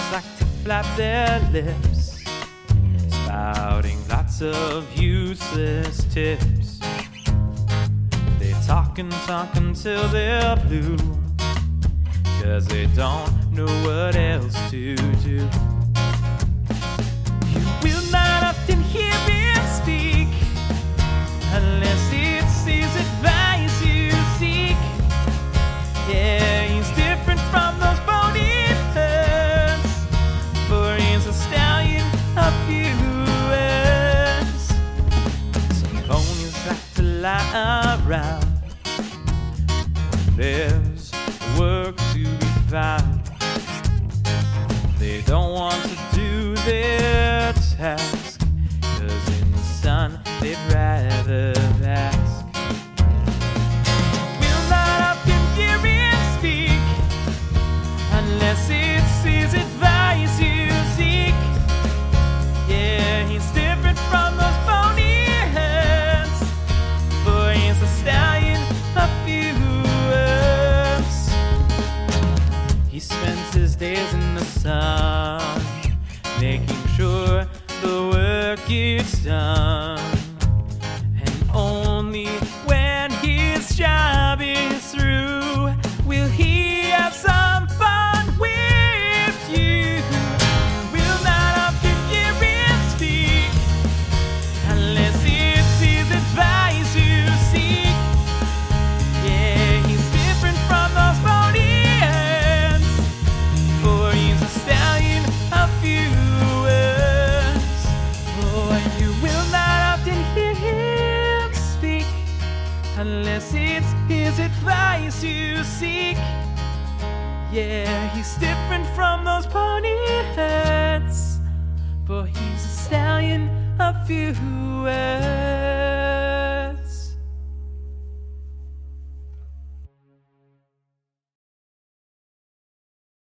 like to flap their lips, spouting lots of useless tips. They talk and talk until they're blue, 'cause they don't know what else to do. You will not often hear him speak unless it's his advice you seek. Yeah, he's different from those bony heads, for he's a stallion of few words. Some ponies like to lie around when there's work to be found. They don't want to do their task, 'cause in the sun they'd rather bask. Will not often hear him speak unless it's his advice you seek. Yeah, he's different from those bony heads, for he's a stallion of few words. He spends his days in the sun, making sure the work gets done. And only when his job is through will he have some fun with you. Will not often hear him speak unless it's his advice you seek. Yeah, he's different from those bony heads, for he's a stallion of few words. Oh, and you will not often hear him speak unless it's his advice you seek. Yeah, he's different from those pony heads, for he's a stallion of few words.